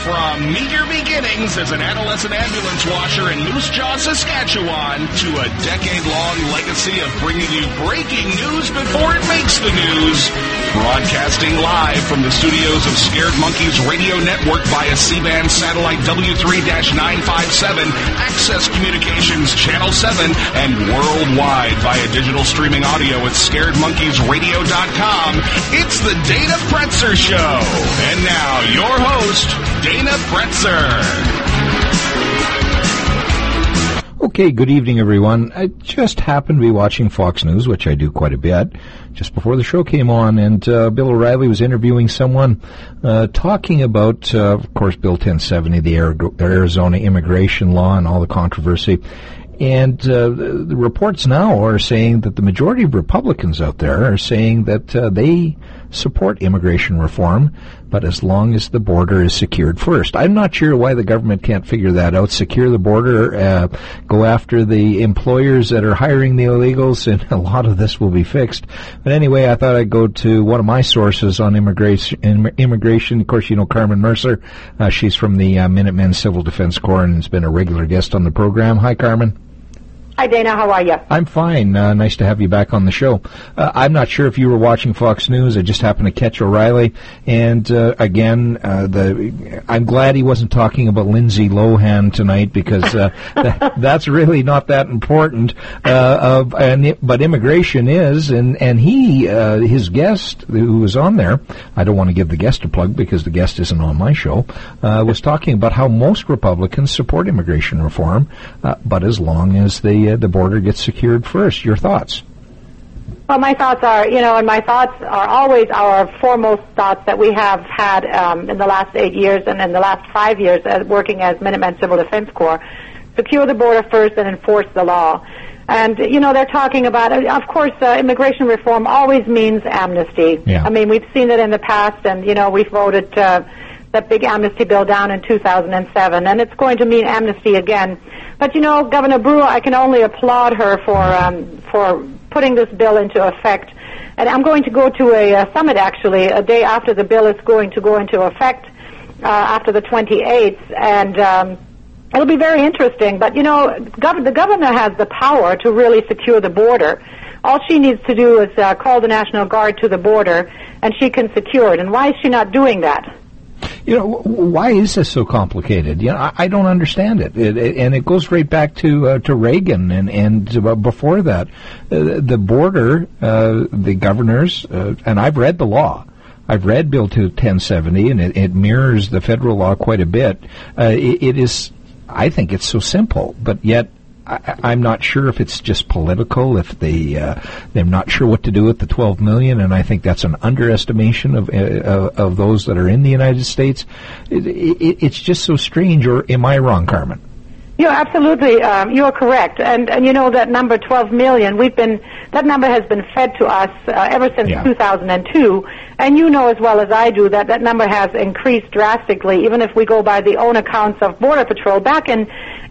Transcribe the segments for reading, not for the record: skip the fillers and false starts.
From Meet Your Beginnings as an adolescent ambulance washer in Moose Jaw, Saskatchewan, to a decade-long legacy of bringing you breaking news before it makes the news. Broadcasting live from the studios of Scared Monkeys Radio Network via C-band satellite W3-957, Access Communications Channel 7, and worldwide via digital streaming audio at scaredmonkeysradio.com. It's the Dana Pretzer Show. And now, your host, Dana Pretzer. Okay, good evening, everyone. I just happened to be watching Fox News, which I do quite a bit, just before the show came on, and Bill O'Reilly was interviewing someone talking about, of course, Bill 1070, the Arizona immigration law and all the controversy. And the reports now are saying that the majority of Republicans out there are saying that they support immigration reform, but as long as the border is secured first. I'm not sure why the government can't figure that out. Secure the border, go after the employers that are hiring the illegals, and a lot of this will be fixed. But anyway, I thought I'd go to one of my sources on immigration. Of course, you know Carmen Mercer. She's from the Minutemen Civil Defense Corps and has been a regular guest on the program. Hi, Carmen. Hi, Dana. How are you? I'm fine. Nice to have you back on the show. I'm not sure if you were watching Fox News. I just happened to catch O'Reilly. And again, I'm glad he wasn't talking about Lindsay Lohan tonight because that's really not that important. But immigration is, and he, his guest who was on there, I don't want to give the guest a plug because the guest isn't on my show, was talking about how most Republicans support immigration reform, but as long as the border gets secured first. Your thoughts? Well, my thoughts are, and my thoughts are always our foremost thoughts that we have had in the last 8 years and in the last 5 years working as Minutemen Civil Defense Corps. Secure the border first and enforce the law. And, they're talking about, of course, immigration reform always means amnesty. Yeah. I mean, we've seen it in the past, and, we've voted that big amnesty bill down in 2007, and it's going to mean amnesty again. But, Governor Brewer, I can only applaud her for putting this bill into effect. And I'm going to go to a summit, actually, a day after the bill is going to go into effect, after the 28th, and it'll be very interesting. But, the governor has the power to really secure the border. All she needs to do is call the National Guard to the border, and she can secure it. And why is she not doing that? Why is this so complicated? I don't understand it. And it goes right back to Reagan and before that. The border, the governors, and I've read the law. I've read Bill 1070, and it mirrors the federal law quite a bit. It is, I think it's so simple, but yet I'm not sure if it's just political, if they're not sure what to do with the 12 million, and I think that's an underestimation of those that are in the United States. It's just so strange, or am I wrong, Carmen? You're absolutely, you're correct. And that number 12 million, that number has been fed to us ever since 2002. And you know as well as I do that number has increased drastically, even if we go by the own accounts of Border Patrol. Back in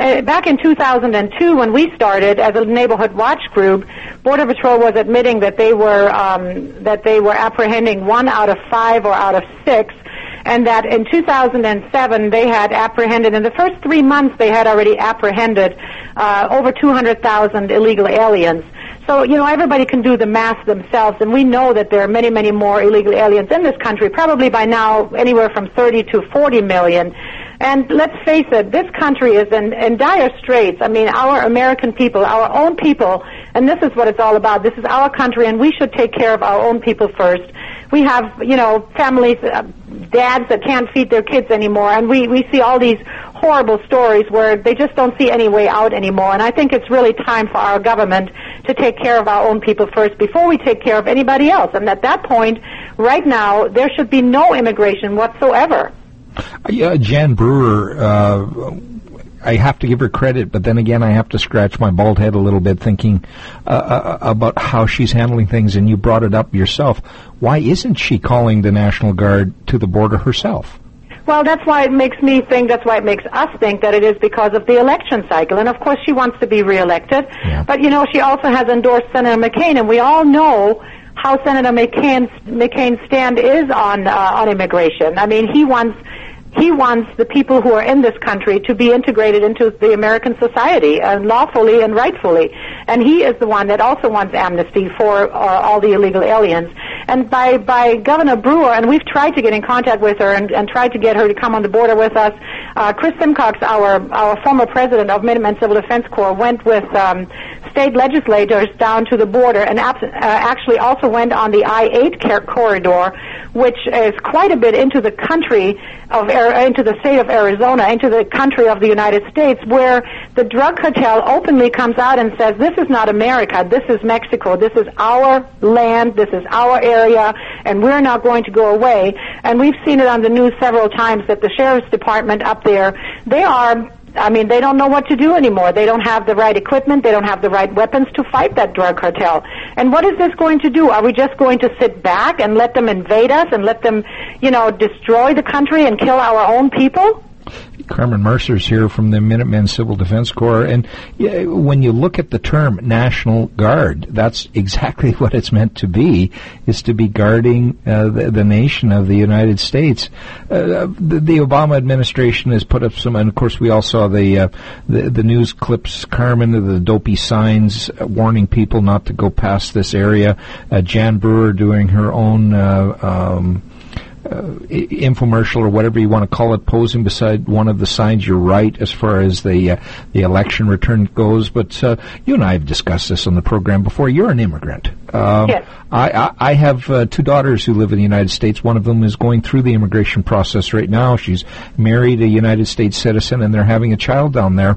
2002, when we started as a neighborhood watch group, Border Patrol was admitting that they were apprehending 1 out of 5 or out of 6. And that in 2007 they had apprehended, in the first 3 months they had already apprehended over 200,000 illegal aliens. So, everybody can do the math themselves, and we know that there are many, many more illegal aliens in this country, probably by now anywhere from 30 to 40 million. And let's face it, this country is in dire straits. I mean, our American people, our own people, and this is what it's all about. This is our country, and we should take care of our own people first. We have, families, dads that can't feed their kids anymore, and we see all these horrible stories where they just don't see any way out anymore. And I think it's really time for our government to take care of our own people first before we take care of anybody else. And at that point, right now, there should be no immigration whatsoever. Jan Brewer, I have to give her credit, but then again, I have to scratch my bald head a little bit thinking about how she's handling things, and you brought it up yourself. Why isn't she calling the National Guard to the border herself? Well, that's why it makes us think that it is because of the election cycle. And, of course, she wants to be reelected. Yeah. But, she also has endorsed Senator McCain, and we all know how Senator McCain's stand is on immigration. I mean, he wants he wants the people who are in this country to be integrated into the American society, lawfully and rightfully. And he is the one that also wants amnesty for all the illegal aliens. And by Governor Brewer, and we've tried to get in contact with her and tried to get her to come on the border with us. Chris Simcox, our former president of Minutemen Civil Defense Corps, went with state legislators down to the border and actually also went on the I-8 corridor, which is quite a bit into the country into the state of Arizona, into the country of the United States, where the drug cartel openly comes out and says, this is not America, this is Mexico, this is our land, this is our area, and we're not going to go away. And we've seen it on the news several times that the sheriff's department up there, they don't know what to do anymore. They don't have the right equipment. They don't have the right weapons to fight that drug cartel. And what is this going to do? Are we just going to sit back and let them invade us and let them, destroy the country and kill our own people? Carmen Mercer's here from the Minutemen Civil Defense Corps, and when you look at the term National Guard, that's exactly what it's meant to be, is to be guarding the nation of the United States. The Obama administration has put up some, and of course we all saw the news clips, Carmen, of the dopey signs warning people not to go past this area. Jan Brewer doing her own infomercial or whatever you want to call it, posing beside one of the signs. You're right as far as the election return goes, but you and I have discussed this on the program before. You're an immigrant. Yes. I have two daughters who live in the United States. One of them is going through the immigration process right now. She's married a United States citizen, and they're having a child down there,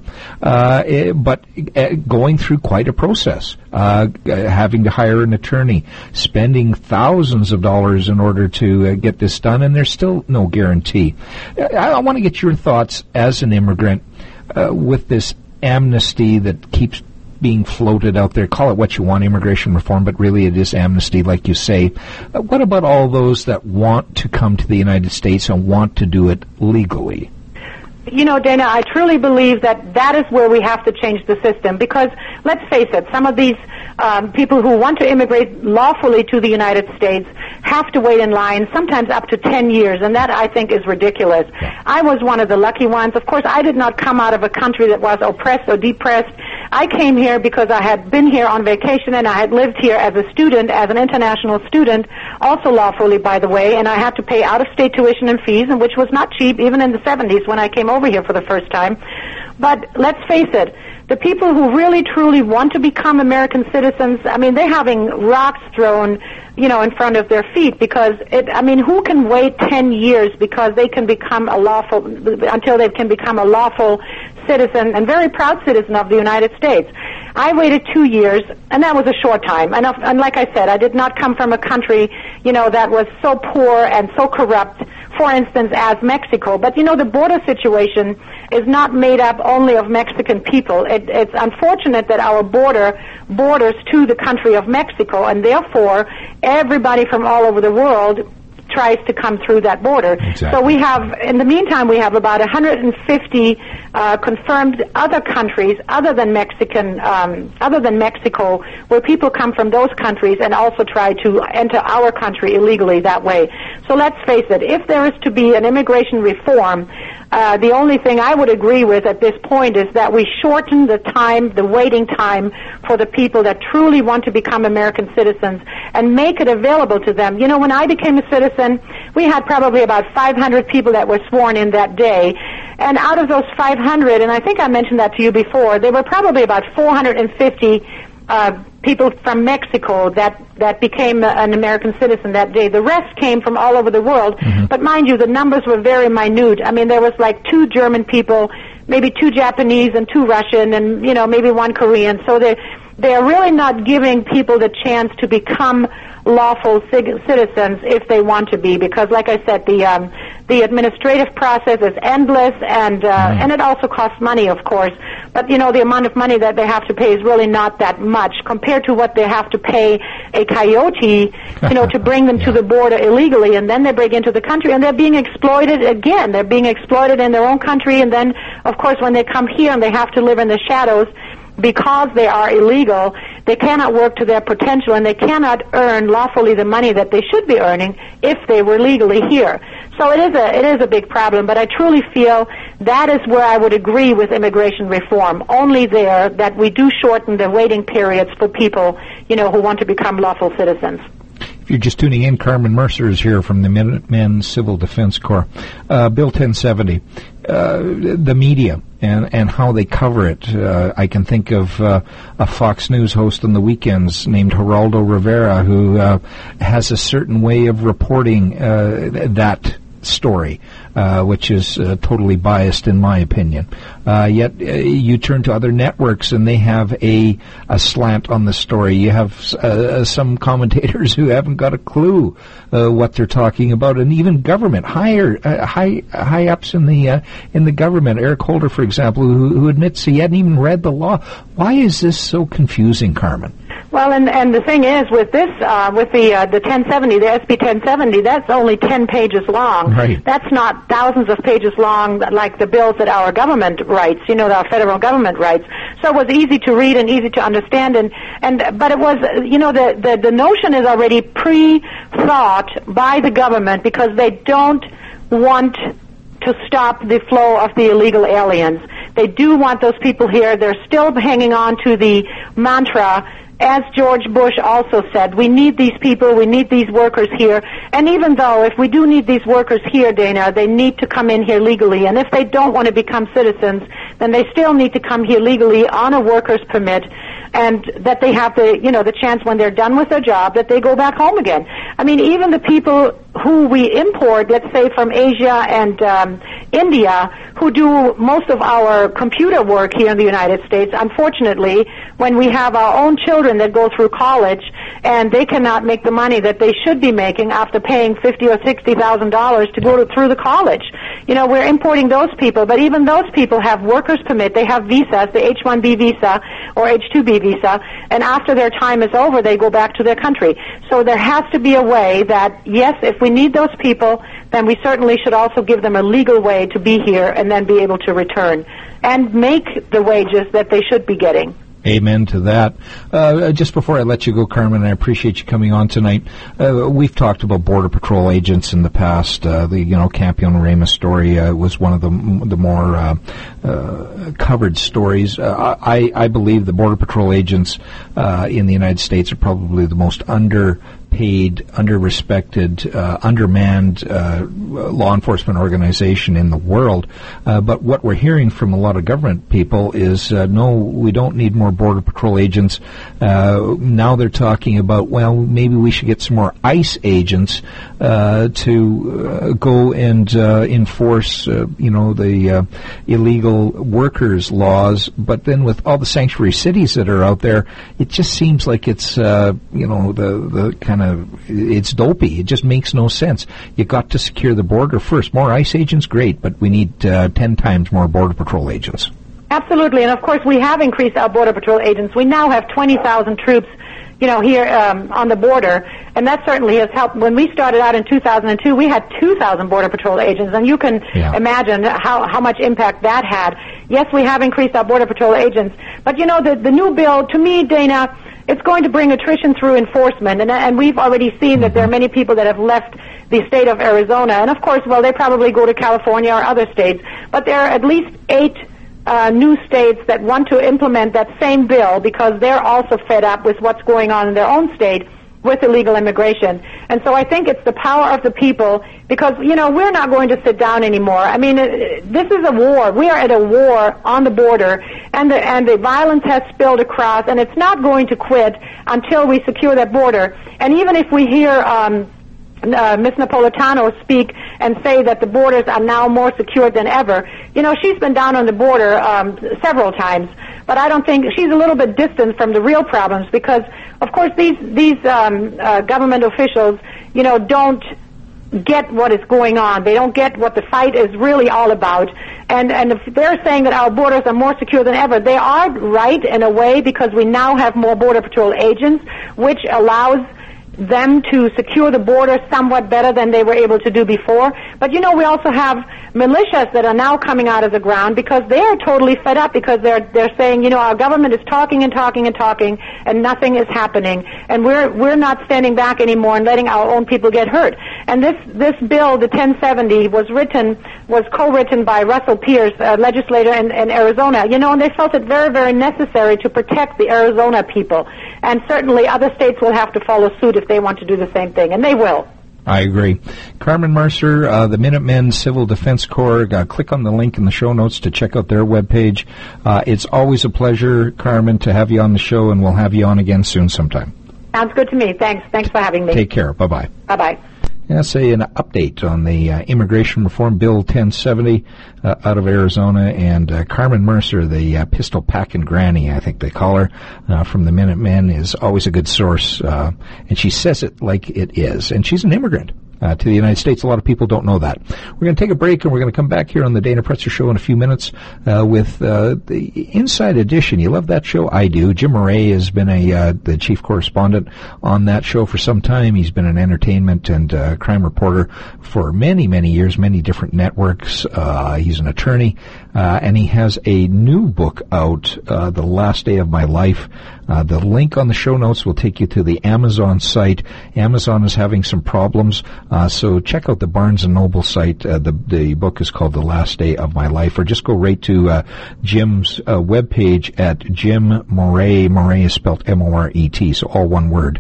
but going through quite a process, having to hire an attorney, spending thousands of dollars in order to get this done, and there's still no guarantee. I want to get your thoughts as an immigrant with this amnesty that keeps being floated out there. Call it what you want, immigration reform, but really it is amnesty, like you say. What about all those that want to come to the United States and want to do it legally? Dana, I truly believe that is where we have to change the system, because let's face it, some of these people who want to immigrate lawfully to the United States have to wait in line, sometimes up to 10 years, and that, I think, is ridiculous. I was one of the lucky ones. Of course, I did not come out of a country that was oppressed or depressed. I came here because I had been here on vacation, and I had lived here as a student, as an international student, also lawfully, by the way, and I had to pay out-of-state tuition and fees, and which was not cheap, even in the 70s when I came over here for the first time. But let's face it, the people who really, truly want to become American citizens, they're having rocks thrown, in front of their feet, because who can wait 10 years because they can become until they can become a lawful citizen and very proud citizen of the United States? I waited 2 years, and that was a short time. And like I said, I did not come from a country, that was so poor and so corrupt, for instance, as Mexico. But, the border situation is not made up only of Mexican people. It's unfortunate that our border borders to the country of Mexico, and therefore everybody from all over the world tries to come through that border. Exactly. So we have, in the meantime, we have about 150 confirmed other countries other than Mexico, where people come from those countries and also try to enter our country illegally that way. So let's face it, if there is to be an immigration reform, the only thing I would agree with at this point is that we shorten the waiting time for the people that truly want to become American citizens and make it available to them. When I became a citizen, we had probably about 500 people that were sworn in that day. And out of those 500, and I think I mentioned that to you before, there were probably about 450 people from Mexico that became an American citizen that day. The rest came from all over the world. Mm-hmm. But mind you, the numbers were very minute. There was like 2 German people, maybe 2 Japanese and 2 Russian, and, maybe 1 Korean. So they're really not giving people the chance to become lawful citizens if they want to be, because, like I said, the administrative process is endless, and it also costs money, of course. But the amount of money that they have to pay is really not that much compared to what they have to pay a coyote, to bring them to the border illegally, and then they break into the country, and they're being exploited again. They're being exploited in their own country, and then, of course, when they come here and they have to live in the shadows, because they are illegal, they cannot work to their potential, and they cannot earn lawfully the money that they should be earning if they were legally here. So it is a big problem, but I truly feel that is where I would agree with immigration reform. Only there that we do shorten the waiting periods for people, who want to become lawful citizens. If you're just tuning in, Carmen Mercer is here from the Minutemen Civil Defense Corps. Bill 1070, the media and how they cover it. I can think of a Fox News host on the weekends named Geraldo Rivera who has a certain way of reporting that story, which is totally biased in my opinion. Yet you turn to other networks and they have a slant on the story. You have some commentators who haven't got a clue what they're talking about, and even government high ups in the government. Eric Holder, for example, who admits he hadn't even read the law. Why is this so confusing, Carmen? Well, and the thing is, with this, with the 1070, the SB 1070, that's only 10 pages long. Right. That's not thousands of pages long like the bills that our government writes, our federal government writes. So it was easy to read and easy to understand, but it was, the notion is already pre-thought by the government because they don't want to stop the flow of the illegal aliens. They do want those people here. They're still hanging on to the mantra, as George Bush also said, we need these people, we need these workers here. And even though if we do need these workers here, Dana, they need to come in here legally. And if they don't want to become citizens, then they still need to come here legally on a worker's permit, and that they have the chance when they're done with their job that they go back home again. I mean, even the people who we import, let's say from Asia and India, who do most of our computer work here in the United States, unfortunately, when we have our own children that go through college and they cannot make the money that they should be making after paying $50,000 or $60,000 to go through the college. We're importing those people, but even those people have workers permit. They have visas, the H-1B visa or H-2B visa, and after their time is over, they go back to their country. So there has to be a way that, yes, if we need those people, then we certainly should also give them a legal way to be here and then be able to return and make the wages that they should be getting. Amen to that. Just before I let you go, Carmen, I appreciate you coming on tonight. We've talked about Border Patrol agents in the past. The Campion Ramos story was one of the more covered stories. I believe the Border Patrol agents in the United States are probably the most underpaid, under-respected, undermanned law enforcement organization in the world. But what we're hearing from a lot of government people is, no, we don't need more Border Patrol agents. Now they're talking about, well, maybe we should get some more ICE agents to go and enforce, the illegal workers laws. But then with all the sanctuary cities that are out there, it just seems like it's, the kind of, it's dopey. It just makes no sense. You got to secure the border first. More ICE agents, great, but we need 10 times more Border Patrol agents. Absolutely, and of course we have increased our Border Patrol agents. We now have 20,000 troops, here on the border, and that certainly has helped. When we started out in 2002, we had 2,000 Border Patrol agents, and you can imagine how much impact that had. Yes, we have increased our Border Patrol agents, but the new bill, to me, Dana, it's going to bring attrition through enforcement, and we've already seen that there are many people that have left the state of Arizona, and of course, they probably go to California or other states, but there are at least 8 new states that want to implement that same bill because they're also fed up with what's going on in their own state with illegal immigration. And so I think it's the power of the people because, we're not going to sit down anymore. I mean, this is a war. We are at a war on the border, and the violence has spilled across, and it's not going to quit until we secure that border. And even if we hear Ms. Napolitano speak and say that the borders are now more secure than ever. She's been down on the border several times, but I don't think she's a little bit distant from the real problems because, of course, these government officials, don't get what is going on. They don't get what the fight is really all about. And if they're saying that our borders are more secure than ever, they are right in a way because we now have more Border Patrol agents, which allows them to secure the border somewhat better than they were able to do before. But, we also have militias that are now coming out of the ground because they are totally fed up because they're saying, our government is talking and talking and talking and nothing is happening. And we're not standing back anymore and letting our own people get hurt. And this bill, the 1070, was co-written by Russell Pierce, a legislator in Arizona, and they felt it very, very necessary to protect the Arizona people. And certainly other states will have to follow suit if they want to do the same thing, and they will. I agree. Carmen Mercer, the Minutemen Civil Defense Corps, click on the link in the show notes to check out their webpage. It's always a pleasure, Carmen, to have you on the show, and we'll have you on again soon sometime. Sounds good to me. Thanks for having me. Take care. Bye-bye. Bye-bye. That's an update on the Immigration Reform Bill 1070 out of Arizona, and Carmen Mercer, the pistol packing granny, I think they call her, from the Minutemen, is always a good source, and she says it like it is. And she's an immigrant to the United States. A lot of people don't know that. We're going to take a break, and we're going to come back here on the Dana Pretzer Show in a few minutes with the Inside Edition. You love that show? I do. Jim Moret has been the chief correspondent on that show for some time. He's been an entertainment and crime reporter for many, many years, many different networks. He's an attorney, and he has a new book out, The Last Day of My Life. The link on the show notes will take you to the Amazon site. Amazon is having some problems, so check out the Barnes & Noble site. The book is called The Last Day of My Life, or just go right to Jim's webpage at Jim Moret. Moret is spelled M-O-R-E-T, so all one word,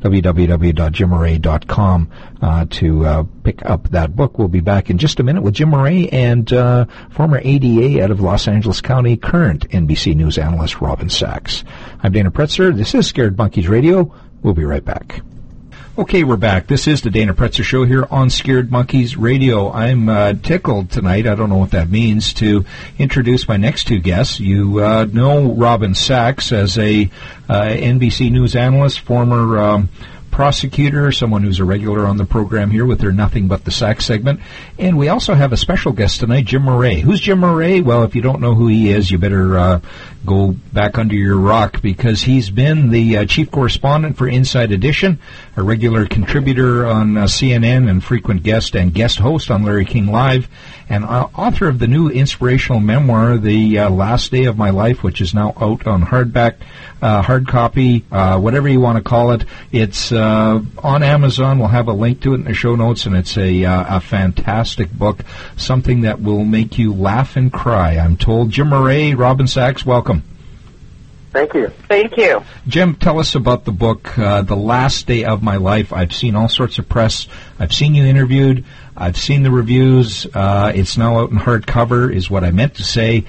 www.jimmoret.com to pick up that book. We'll be back in just a minute with Jim Moret and former ADA out of Los Angeles County, current NBC News analyst Robin Sachs. I'm Dana Pretzer. This is Scared Monkeys Radio. We'll be right back. Okay, we're back. This is the Dana Pretzer Show here on Scared Monkeys Radio. I'm tickled tonight, I don't know what that means, to introduce my next two guests. You know Robin Sachs as a NBC News analyst, former prosecutor, someone who's a regular on the program here with their Nothing But the Sachs segment. And we also have a special guest tonight, Jim Moret. Who's Jim Moret? Well, if you don't know who he is, you better go back under your rock, because he's been the chief correspondent for Inside Edition, a regular contributor on CNN and frequent guest and guest host on Larry King Live, and author of the new inspirational memoir, The Last Day of My Life, which is now out on hardback, hard copy, whatever you want to call it. It's on Amazon. We'll have a link to it in the show notes, and it's a fantastic book, something that will make you laugh and cry, I'm told. Jim Moret, Robin Sachs, welcome. Thank you. Thank you. Jim, tell us about the book, The Last Day of My Life. I've seen all sorts of press. I've seen you interviewed. I've seen the reviews. It's now out in hardcover, is what I meant to say.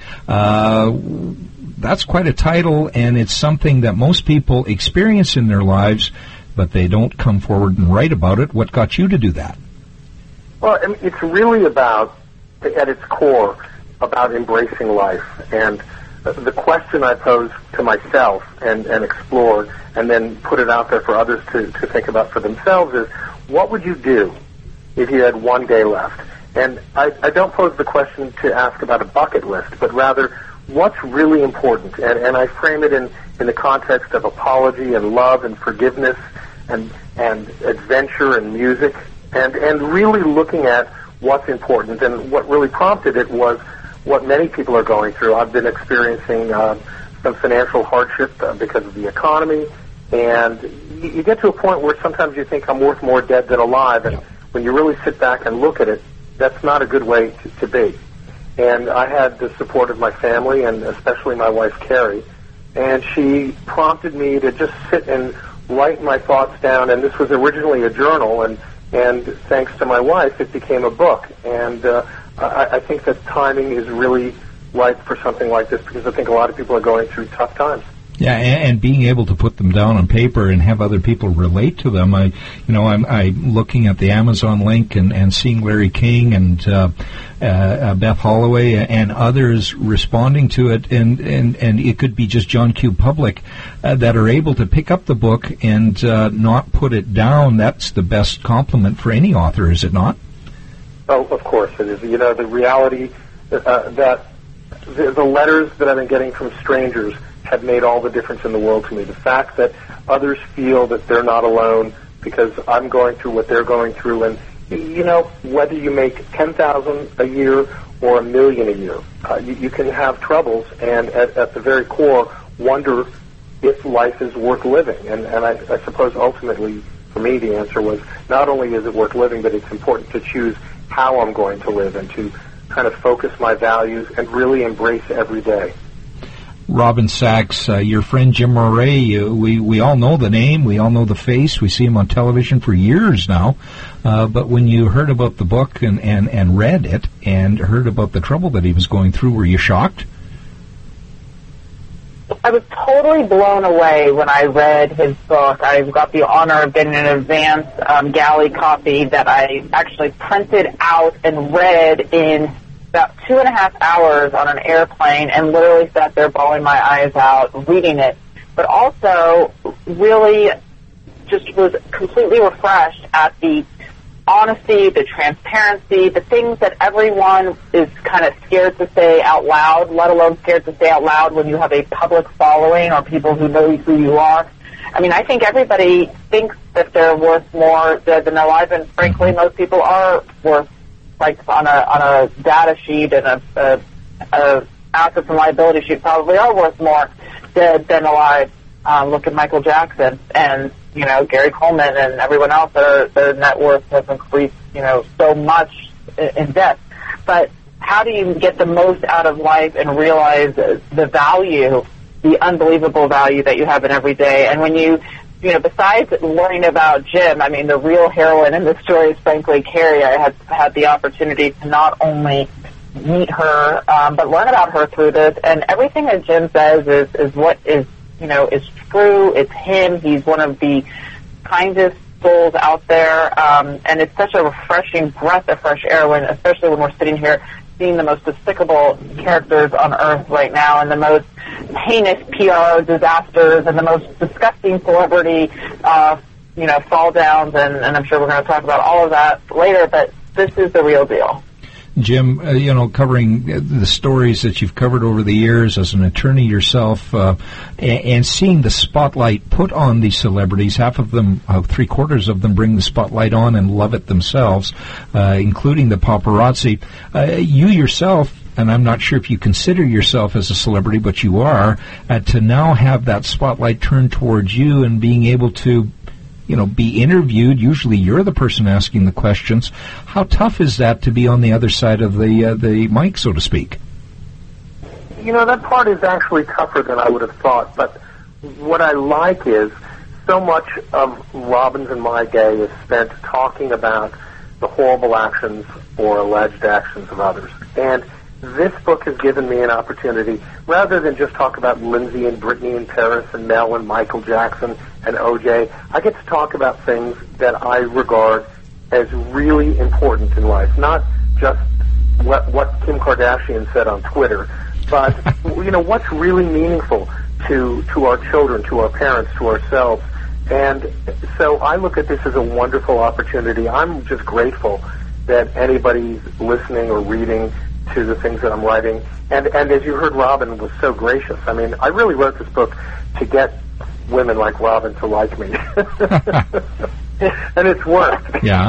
That's quite a title, and it's something that most people experience in their lives, but they don't come forward and write about it. What got you to do that? Well, I mean, it's really about, at its core, about embracing life. And the question I pose to myself and explore, and then put it out there for others to think about for themselves, is what would you do if you had one day left? And I don't pose the question to ask about a bucket list, but rather what's really important. And I frame it in the context of apology and love and forgiveness and adventure and music, and really looking at what's important. And what really prompted it was what many people are going through. I've been experiencing some financial hardship because of the economy, and you get to a point where sometimes you think I'm worth more dead than alive, and when you really sit back and look at it, that's not a good way to be. And I had the support of my family, and especially my wife, Carrie, and she prompted me to just sit and write my thoughts down, and this was originally a journal, and thanks to my wife, it became a book. And I think that timing is really right for something like this, because I think a lot of people are going through tough times. Yeah, and being able to put them down on paper and have other people relate to them. I'm looking at the Amazon link and seeing Larry King and Beth Holloway and others responding to it, and it could be just John Q. Public that are able to pick up the book and not put it down. That's the best compliment for any author, is it not? Oh, of course it is. You know, the reality that the letters that I've been getting from strangers have made all the difference in the world to me. The fact that others feel that they're not alone, because I'm going through what they're going through. And, you know, whether you make $10,000 a year or $1 million a year, you can have troubles and at the very core wonder if life is worth living. And I suppose ultimately for me the answer was not only is it worth living, but it's important to choose how I'm going to live and to kind of focus my values and really embrace every day. Robin Sachs, your friend Jim Moret, we all know the name, we all know the face, we see him on television for years now, but when you heard about the book and read it and heard about the trouble that he was going through, were you shocked? I was totally blown away when I read his book. I got the honor of getting an advance galley copy that I actually printed out and read in about 2.5 hours on an airplane and literally sat there bawling my eyes out reading it. But also really just was completely refreshed at the honesty, the transparency, the things that everyone is kind of scared to say out loud, let alone scared to say out loud when you have a public following or people who know who you are. I mean, I think everybody thinks that they're worth more than their life, and frankly, most people are worth, like on a data sheet and a assets and liability sheet, probably are worth more dead than alive. Look at Michael Jackson and, you know, Gary Coleman and everyone else. Their net worth has increased, you know, so much in debt. But how do you get the most out of life and realize the value, the unbelievable value that you have in every day? And when you know, besides learning about Jim, I mean, the real heroine in this story is frankly Carrie. I had the opportunity to not only meet her, but learn about her through this. And everything that Jim says is what is, you know, is true. It's him. He's one of the kindest souls out there. And it's such a refreshing breath of fresh air when, especially when we're sitting here seeing the most despicable characters on Earth right now and the most heinous PR disasters and the most disgusting celebrity, you know, fall downs. And I'm sure we're going to talk about all of that later, but this is the real deal. Jim, you know, covering the stories that you've covered over the years as an attorney yourself, and seeing the spotlight put on these celebrities, half of them, 3/4 of them bring the spotlight on and love it themselves, including the paparazzi. You yourself, and I'm not sure if you consider yourself as a celebrity, but you are, to now have that spotlight turned towards you and being able to, you know, be interviewed. Usually you're the person asking the questions. How tough is that to be on the other side of the mic, so to speak? You know, that part is actually tougher than I would have thought, but what I like is so much of Robin's and my day is spent talking about the horrible actions or alleged actions of others. And this book has given me an opportunity, rather than just talk about Lindsay and Britney and Paris and Mel and Michael Jackson and O.J., I get to talk about things that I regard as really important in life, not just what Kim Kardashian said on Twitter, but you know, what's really meaningful to our children, to our parents, to ourselves. And so I look at this as a wonderful opportunity. I'm just grateful that anybody's listening or reading to the things that I'm writing. And as you heard, Robin was so gracious. I mean, I really wrote this book to get women like Robin to like me. And it's worked. Yeah.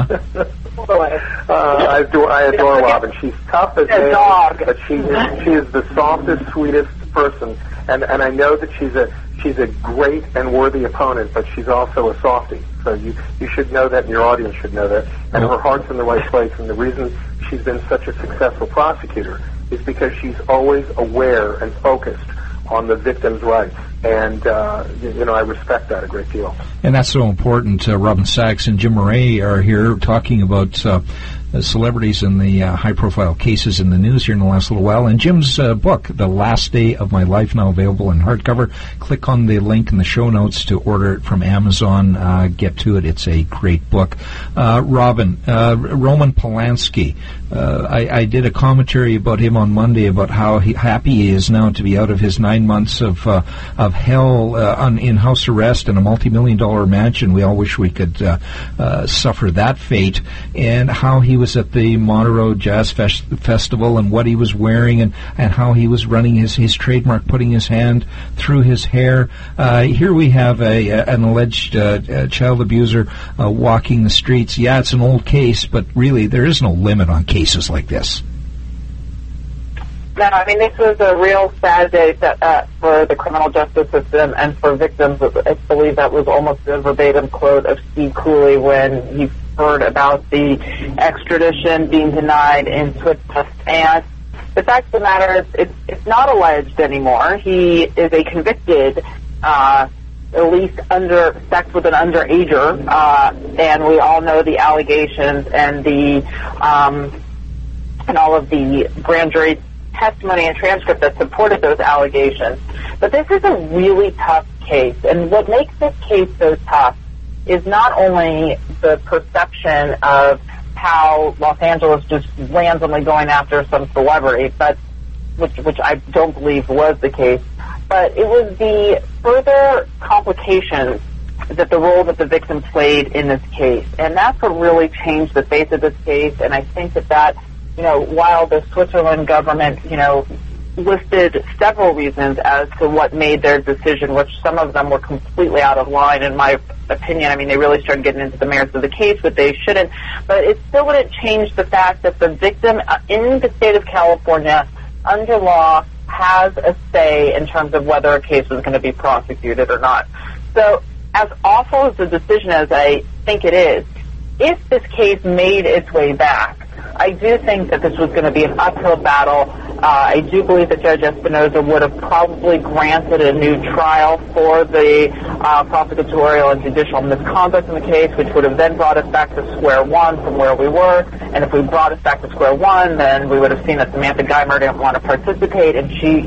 I adore Robin. She's tough as nails, but she is the softest, sweetest person. And I know that she's a great and worthy opponent, but she's also a softie. So you should know that, and your audience should know that. And her heart's in the right place. And the reason she's been such a successful prosecutor is because she's always aware and focused on the victim's rights. And, you know, I respect that a great deal. And that's so important. Robin Sachs and Jim Moret are here talking about celebrities and the high-profile cases in the news here in the last little while. And Jim's book, The Last Day of My Life, now available in hardcover. Click on the link in the show notes to order it from Amazon. Get to it. It's a great book. Robin, Roman Polanski, I did a commentary about him on Monday about how happy he is now to be out of his 9 months of hell in house arrest in a multi-million-dollar mansion. We all wish we could suffer that fate, and how he was was at the Monterey Jazz Festival and what he was wearing and how he was running his trademark, putting his hand through his hair. Here we have an alleged child abuser walking the streets. Yeah, it's an old case, but really there is no limit on cases like this. No, I mean, this was a real sad day for the criminal justice system and for victims. I believe that was almost a verbatim quote of Steve Cooley when he heard about the extradition being denied in Switzerland. And the fact of the matter is it's not alleged anymore. He is a convicted, at least sex with an underager, and we all know the allegations and and all of the grand jury testimony and transcript that supported those allegations. But this is a really tough case, and what makes this case so tough is not only the perception of how Los Angeles just randomly going after some celebrity, but which I don't believe was the case, but it was the further complications that the role that the victim played in this case. And that's what really changed the face of this case, and I think that while the Switzerland government, listed several reasons as to what made their decision, which some of them were completely out of line, in my opinion. I mean, they really started getting into the merits of the case, but they shouldn't. But it still wouldn't change the fact that the victim in the state of California, under law, has a say in terms of whether a case was going to be prosecuted or not. So as awful as the decision as I think it is, if this case made its way back, I do think that this was going to be an uphill battle. I do believe that Judge Espinoza would have probably granted a new trial for the prosecutorial and judicial misconduct in the case, which would have then brought us back to square one from where we were. And if we brought us back to square one, then we would have seen that Samantha Geimer didn't want to participate, and she,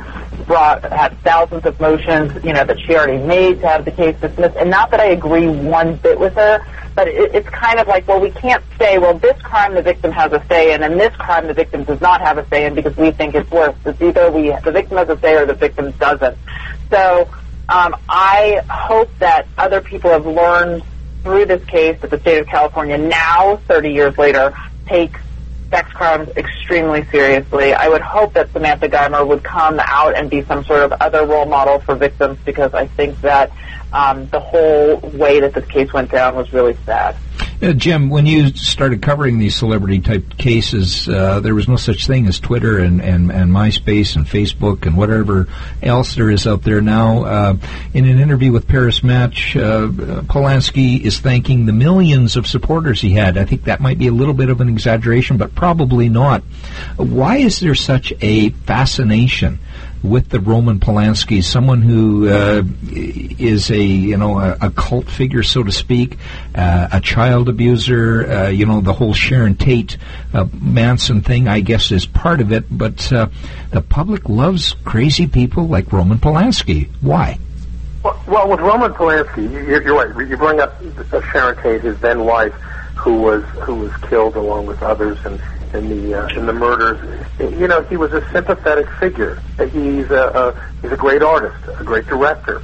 had thousands of motions, that she already made to have the case dismissed. And not that I agree one bit with her, but it's kind of like, well, we can't say, well, this crime the victim has a say in, and this crime the victim does not have a say in because we think it's worse. It's either the victim has a say or the victim doesn't. So I hope that other people have learned through this case that the state of California now, 30 years later, takes sex crimes extremely seriously. I would hope that Samantha Geimer would come out and be some sort of other role model for victims, because I think that the whole way that this case went down was really sad. Jim, when you started covering these celebrity-type cases, there was no such thing as Twitter and MySpace and Facebook and whatever else there is out there now. In an interview with Paris Match, Polanski is thanking the millions of supporters he had. I think that might be a little bit of an exaggeration, but probably not. Why is there such a fascination with the Roman Polanski, someone who is a cult figure, so to speak, a child abuser? The whole Sharon Tate Manson thing, I guess, is part of it. But the public loves crazy people like Roman Polanski. Why? Well, with Roman Polanski, you're right. You bring up Sharon Tate, his then wife, who was killed along with others, and in the murders. He was a sympathetic figure. He's a great artist, a great director.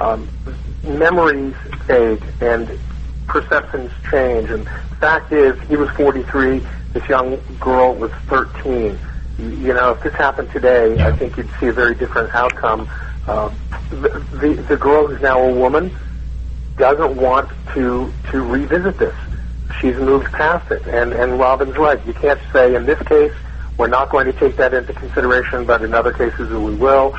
Memories fade and perceptions change. And the fact is, he was 43. This young girl was 13. If this happened today, I think you'd see a very different outcome. The girl who's now a woman doesn't want to revisit this. She's moved past it, and Robin's right. You can't say, in this case, we're not going to take that into consideration, but in other cases we will.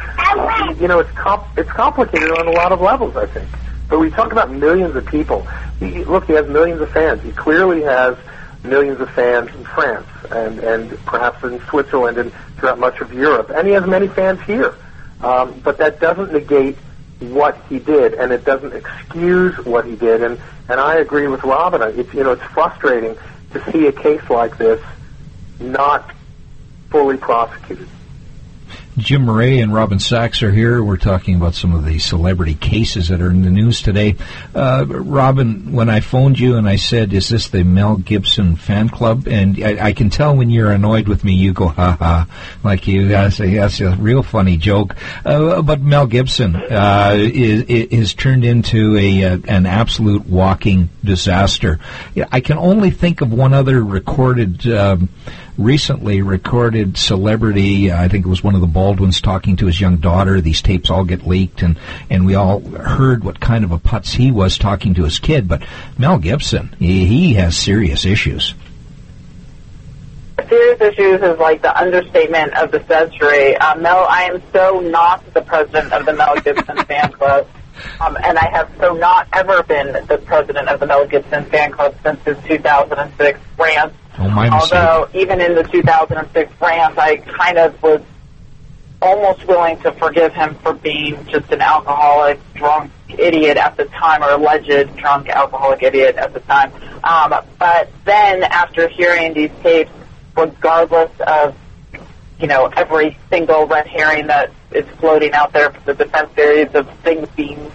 It's complicated on a lot of levels, I think. But we talk about millions of people. He has millions of fans. He clearly has millions of fans in France and perhaps in Switzerland and throughout much of Europe. And he has many fans here. But that doesn't negate what he did, and it doesn't excuse what he did. And I agree with Robin. It's frustrating to see a case like this not fully prosecuted. Jim Murray and Robin Sachs are here. We're talking about some of the celebrity cases that are in the news today. Robin, when I phoned you and I said, is this the Mel Gibson fan club? And I can tell when you're annoyed with me, you go, ha-ha, like you say, that's a real funny joke. But Mel Gibson is turned into an absolute walking disaster. I can only think of one other recently recorded celebrity. I think it was one of the Baldwins talking to his young daughter. These tapes all get leaked, and we all heard what kind of a putz he was talking to his kid. But Mel Gibson, he has serious issues. Serious issues is like the understatement of the century. Mel, I am so not the president of the Mel Gibson fan club. And I have so not ever been the president of the Mel Gibson fan club since his 2006 rant. Oh, my mistake. Although, even in the 2006 rant, I kind of was almost willing to forgive him for being just an alcoholic, drunk idiot at the time, or alleged drunk alcoholic idiot at the time. But then, after hearing these tapes, regardless of, every single red herring that is floating out there for the defense theories of things being,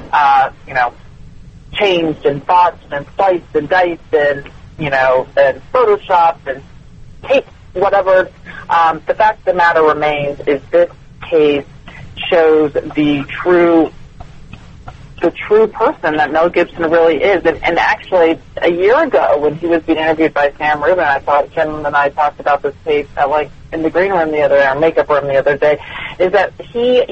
changed and botched and sliced and diced and, and photoshopped and taped, whatever. The fact of the matter remains is this case shows the true person that Mel Gibson really is. And actually, a year ago, when he was being interviewed by Sam Rubin, I thought Jim and I talked about this tape in the green room the other day, or makeup room the other day, is that he,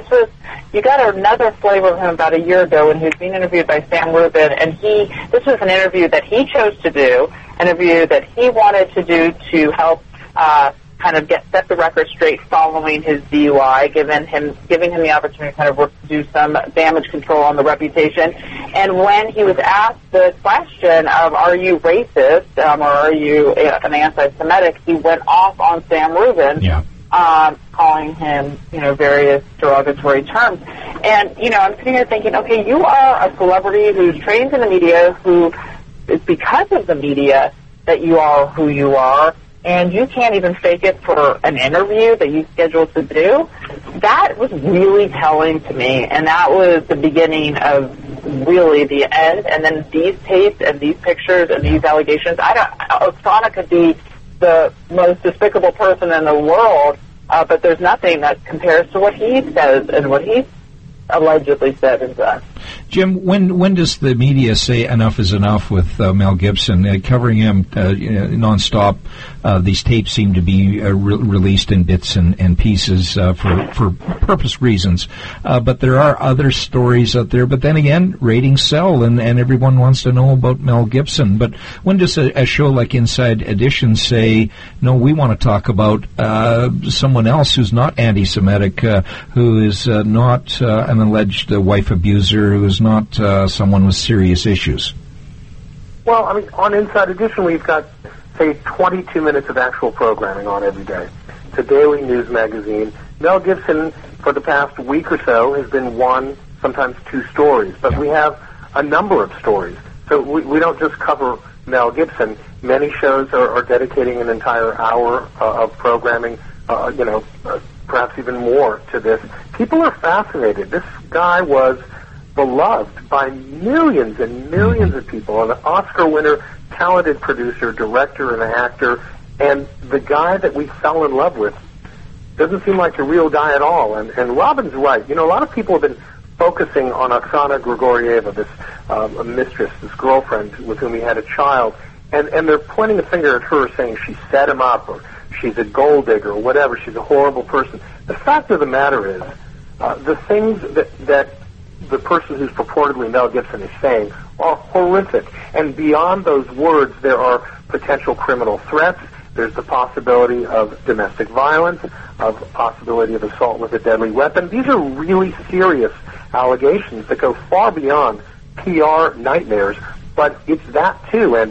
you got another flavor of him about a year ago when he was being interviewed by Sam Rubin, and this was an interview that he chose to do, an interview that he wanted to do to help kind of set the record straight following his DUI, giving him the opportunity to kind of do some damage control on the reputation. And when he was asked the question of, are you racist, or are you an anti-Semitic, he went off on Sam Rubin, calling him, various derogatory terms. And, I'm sitting here thinking, okay, you are a celebrity who's trained in the media, who is because of the media that you are who you are, and you can't even fake it for an interview that you scheduled to do. That was really telling to me, and that was the beginning of really the end. And then these tapes and these pictures and these allegations, Oksana could be the most despicable person in the world, but there's nothing that compares to what he says and what he allegedly said and done. Jim, when does the media say enough is enough with Mel Gibson? Covering him nonstop, these tapes seem to be released in bits and pieces for purpose reasons. But there are other stories out there. But then again, ratings sell, and everyone wants to know about Mel Gibson. But when does a show like Inside Edition say, no, we want to talk about someone else who's not anti-Semitic, who is not an alleged wife abuser, who is not someone with serious issues? Well, on Inside Edition, we've got, say, 22 minutes of actual programming on every day. It's a daily news magazine. Mel Gibson, for the past week or so, has been one, sometimes two stories. But we have a number of stories. So we don't just cover Mel Gibson. Many shows are dedicating an entire hour of programming, perhaps even more to this. People are fascinated. This guy was beloved by millions and millions of people, an Oscar winner, talented producer, director, and actor, and the guy that we fell in love with doesn't seem like a real guy at all. And Robin's right. A lot of people have been focusing on Oksana Grigorieva, this mistress, this girlfriend with whom he had a child, and they're pointing a finger at her saying she set him up, or she's a gold digger, or whatever, she's a horrible person. The fact of the matter is, the things that the person who's purportedly Mel Gibson is saying are horrific. And beyond those words, there are potential criminal threats. There's the possibility of domestic violence, of possibility of assault with a deadly weapon. These are really serious allegations that go far beyond PR nightmares, but it's that too. And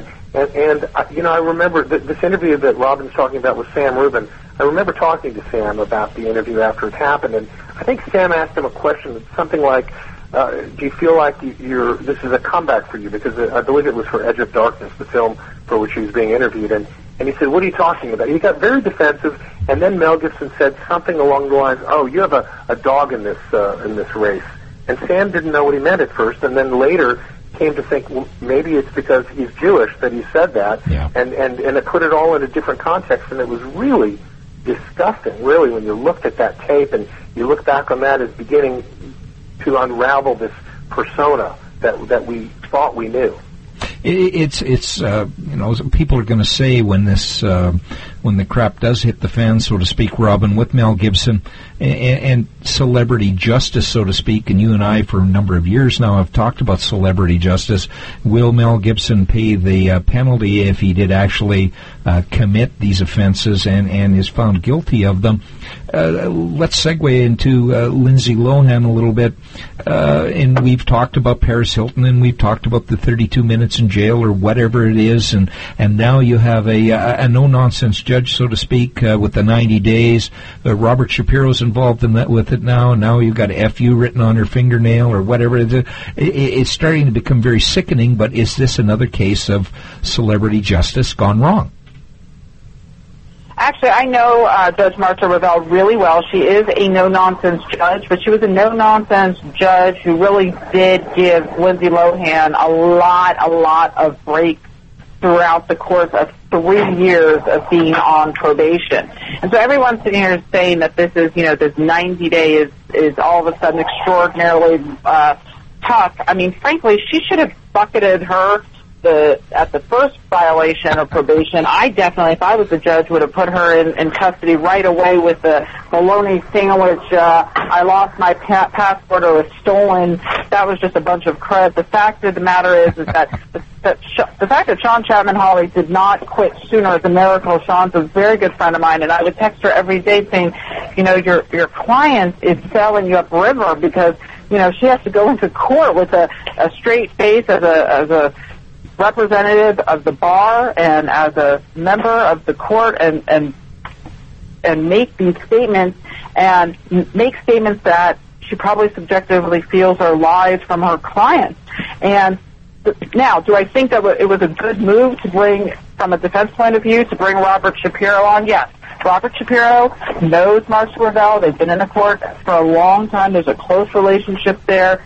I remember this interview that Robin's talking about with Sam Rubin. I remember talking to Sam about the interview after it happened, and I think Sam asked him a question, something like, do you feel like this is a comeback for you? Because I believe it was for Edge of Darkness, the film for which he was being interviewed. And And he said, what are you talking about? He got very defensive, and then Mel Gibson said something along the lines, oh, you have a dog in this race. And Sam didn't know what he meant at first, and then later came to think, well, maybe it's because he's Jewish that he said that, and it put it all in a different context, and it was really disgusting, really, when you looked at that tape and you look back on that as beginning to unravel this persona that we thought we knew. It's people are going to say when the crap does hit the fan, so to speak, Robin, with Mel Gibson and celebrity justice, so to speak, and you and I for a number of years now have talked about celebrity justice. Will Mel Gibson pay the penalty if he did actually commit these offenses and is found guilty of them? Let's segue into Lindsay Lohan a little bit. And we've talked about Paris Hilton, and we've talked about the 32 minutes in jail or whatever it is, and now you have a no-nonsense judge, so to speak, with the 90 days. Robert Shapiro's involved in that with it now, and now you've got FU written on her fingernail or whatever it is. It's starting to become very sickening, but is this another case of celebrity justice gone wrong? Actually, I know Judge Marcia Ravel really well. She is a no-nonsense judge, but she was a no-nonsense judge who really did give Lindsay Lohan a lot of breaks throughout the course of 3 years of being on probation. And so everyone's sitting here saying that this is, this 90 days is all of a sudden extraordinarily tough. I mean, frankly, she should have bucketed her at the first violation of probation. I definitely, if I was the judge, would have put her in custody right away with the bologna sandwich. I lost my passport or was stolen. That was just a bunch of crud. The fact of the matter is that the fact that Sean Chapman Hawley did not quit sooner is a miracle. Sean's a very good friend of mine, and I would text her every day saying, your client is selling you upriver because, she has to go into court with a straight face as a representative of the bar and as a member of the court and make these statements and make statements that she probably subjectively feels are lies from her clients. And now, do I think that it was a good move to bring, from a defense point of view, to bring Robert Shapiro on? Yes. Robert Shapiro knows Marcia Ravel. They've been in the court for a long time. There's a close relationship there.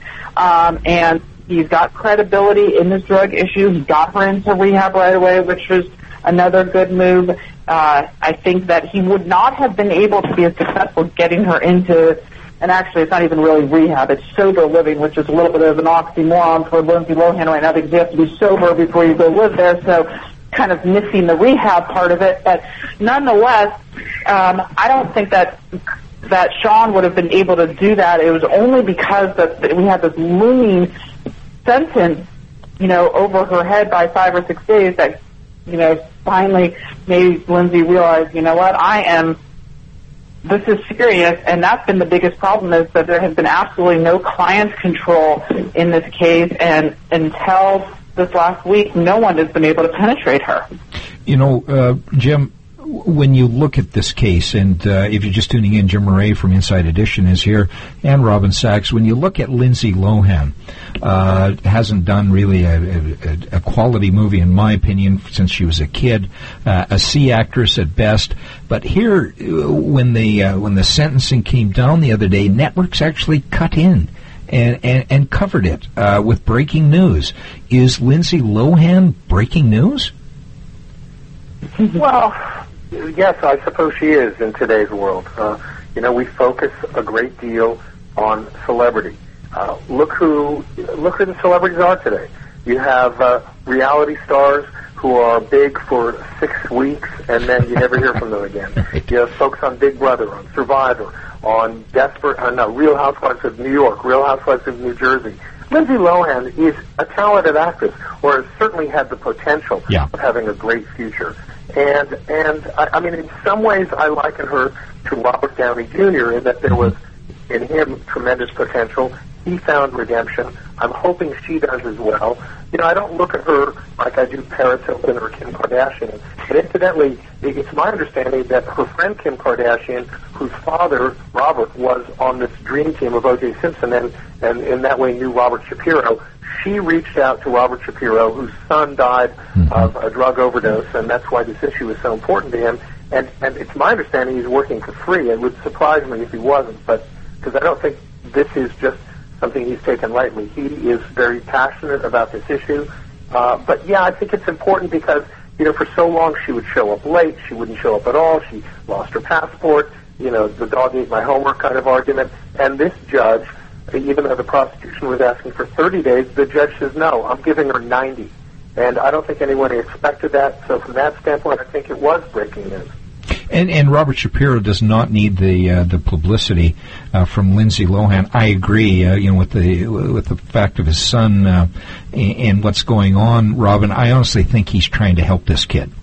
And he's got credibility in this drug issue. He got her into rehab right away, which was another good move. I think that he would not have been able to be as successful getting her into, and actually it's not even really rehab, it's sober living, which is a little bit of an oxymoron for Lindsay Lohan right now because you have to be sober before you go live there, so kind of missing the rehab part of it. But nonetheless, I don't think that Sean would have been able to do that. It was only because that we had this looming sentence, over her head by 5 or 6 days that, finally made Lindsay realize, this is serious, and that's been the biggest problem is that there has been absolutely no client control in this case, and until this last week, no one has been able to penetrate her. Jim, when you look at this case, and if you're just tuning in, Jim Murray from Inside Edition is here, and Robin Sachs. When you look at Lindsay Lohan, hasn't done really a quality movie, in my opinion, since she was a kid, a C actress at best. But here, when the sentencing came down the other day, networks actually cut in and covered it with breaking news. Is Lindsay Lohan breaking news? Well, yes, I suppose she is in today's world. We focus a great deal on celebrity. Look who the celebrities are today. You have reality stars who are big for 6 weeks, and then you never hear from them again. You have folks on Big Brother, on Survivor, on Real Housewives of New York, Real Housewives of New Jersey. Lindsay Lohan is a talented actress, or has certainly had the potential of having a great future. And I mean, in some ways, I liken her to Robert Downey Jr. in that there was in him tremendous potential, he found redemption. I'm hoping she does as well. You know, I don't look at her like I do Paris Hilton or Kim Kardashian. And incidentally, it's my understanding that her friend Kim Kardashian, whose father, Robert, was on this dream team of O.J. Simpson and in that way knew Robert Shapiro, she reached out to Robert Shapiro, whose son died of a drug overdose, and that's why this issue is so important to him. And it's my understanding he's working for free. It would surprise me if he wasn't, but because I don't think this is just something he's taken lightly. He is very passionate about this issue. But, yeah, I think it's important because, you know, for so long she would show up late. She wouldn't show up at all. She lost her passport. You know, the dog ate my homework kind of argument. And this judge, even though the prosecution was asking for 30 days, the judge says, no, I'm giving her 90. And I don't think anyone expected that. So from that standpoint, I think it was breaking news. And Robert Shapiro does not need the publicity from Lindsay Lohan. I agree, with the fact of his son and what's going on, Robin. I honestly think he's trying to help this kid.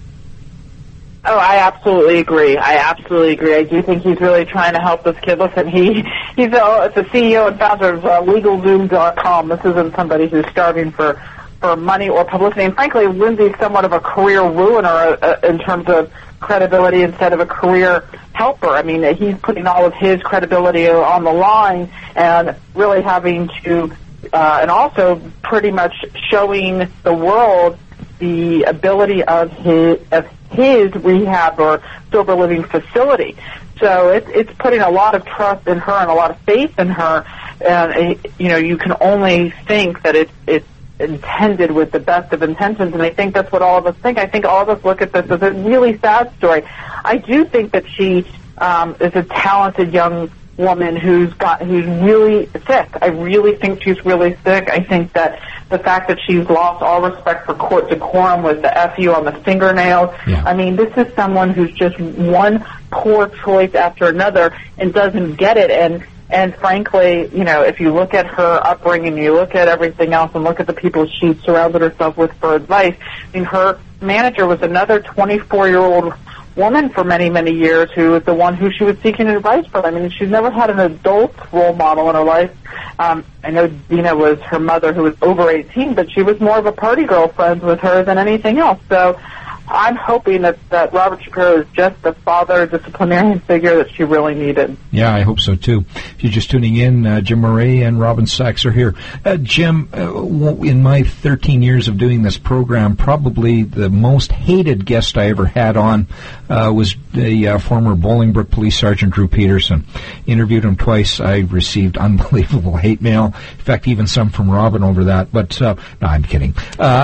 Oh, I absolutely agree. I do think he's really trying to help this kid. Listen, he's the CEO and founder of LegalZoom.com. This isn't somebody who's starving for money or publicity. And frankly, Lindsay's somewhat of a career ruiner in terms of credibility instead of a career helper. I mean, he's putting all of his credibility on the line and really having to, and also pretty much showing the world the ability of his rehab or sober living facility. So it's putting a lot of trust in her and a lot of faith in her. And, you can only think that it's intended with the best of intentions, and I think that's what all of us think. I think all of us look at this as a really sad story. I do think that she is a talented young woman who's really sick. I really think she's really sick. I think that the fact that she's lost all respect for court decorum with the FU on the fingernails. Yeah. I mean, this is someone who's just one poor choice after another and doesn't get it. And frankly, if you look at her upbringing, you look at everything else and look at the people she surrounded herself with for advice, I mean, her manager was another 24-year-old woman for many, many years who was the one who she was seeking advice from. I mean, she's never had an adult role model in her life. I know Dina was her mother who was over 18, but she was more of a party girl friend with her than anything else. So I'm hoping that Robert Shapiro is just the father disciplinarian figure that she really needed. Yeah, I hope so, too. If you're just tuning in, Jim Murray and Robin Sachs are here. Jim, in my 13 years of doing this program, probably the most hated guest I ever had on was the former Bolingbrook Police Sergeant Drew Peterson. Interviewed him twice. I received unbelievable hate mail. In fact, even some from Robin over that. But, no, I'm kidding.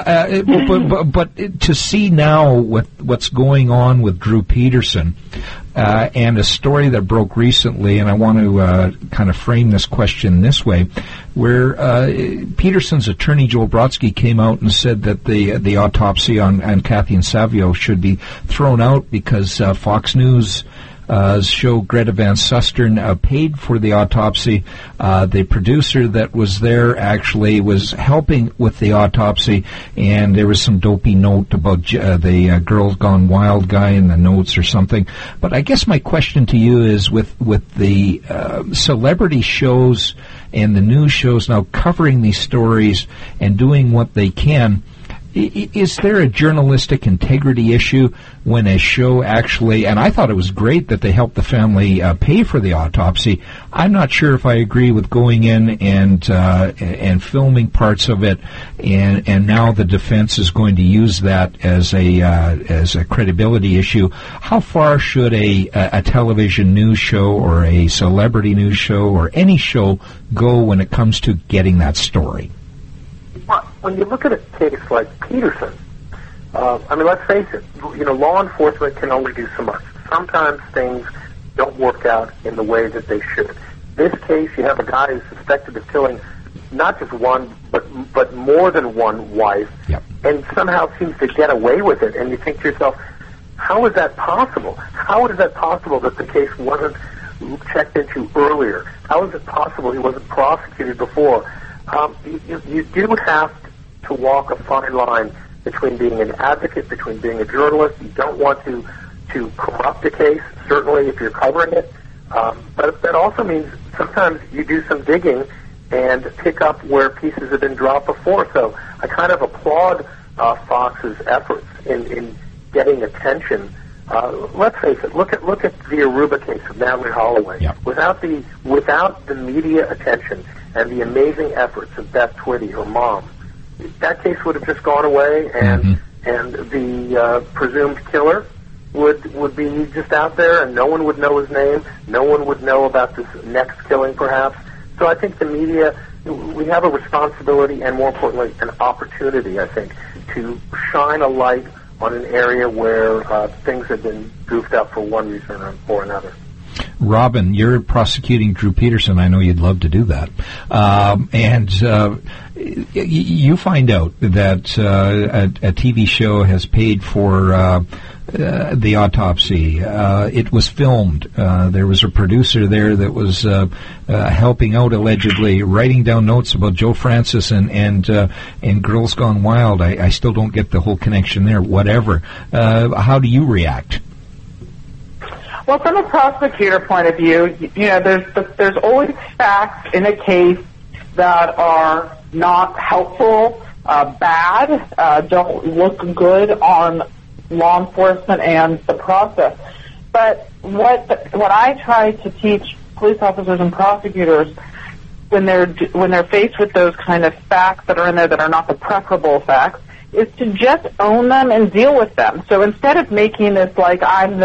But to see now what's going on with Drew Peterson and a story that broke recently, and I want to kind of frame this question this way, where Peterson's attorney, Joel Brodsky, came out and said that the autopsy on Kathleen Savio should be thrown out because Fox News show Greta Van Susteren paid for the autopsy. The producer that was there actually was helping with the autopsy, and there was some dopey note about the Girls Gone Wild guy in the notes or something. But I guess my question to you is, with the celebrity shows and the news shows now covering these stories and doing what they can, is there a journalistic integrity issue when a show actually, and I thought it was great that they helped the family pay for the autopsy. I'm not sure if I agree with going in and filming parts of it, and now the defense is going to use that as a credibility issue. How far should a television news show or a celebrity news show or any show go when it comes to getting that story? Well, when you look at a case like Peterson, let's face it, law enforcement can only do so much. Sometimes things don't work out in the way that they should. This case, you have a guy who's suspected of killing not just one, but more than one wife, yep, and somehow seems to get away with it. And you think to yourself, how is that possible? How is that possible that the case wasn't checked into earlier? How is it possible he wasn't prosecuted before? You do have to walk a fine line between being an advocate, between being a journalist. You don't want to corrupt a case, certainly if you're covering it. But that also means sometimes you do some digging and pick up where pieces have been dropped before. So I kind of applaud Fox's efforts in getting attention. Let's face it. Look at the Aruba case of Natalie Holloway. Yep. Without the media attention and the amazing efforts of Beth Twitty, her mom, that case would have just gone away, and the presumed killer would be just out there, and no one would know his name. No one would know about this next killing, perhaps. So I think the media, we have a responsibility and, more importantly, an opportunity, I think, to shine a light on an area where things have been goofed up for one reason or another. Robin, you're prosecuting Drew Peterson. I know you'd love to do that. You find out that a TV show has paid for the autopsy. It was filmed. There was a producer there that was helping out, allegedly, writing down notes about Joe Francis and Girls Gone Wild. I still don't get the whole connection there. Whatever. How do you react? Well, from a prosecutor point of view, there's always facts in a case that are not helpful, bad, don't look good on law enforcement and the process. But what I try to teach police officers and prosecutors when they're faced with those kind of facts that are in there that are not the preferable facts is to just own them and deal with them. So instead of making this like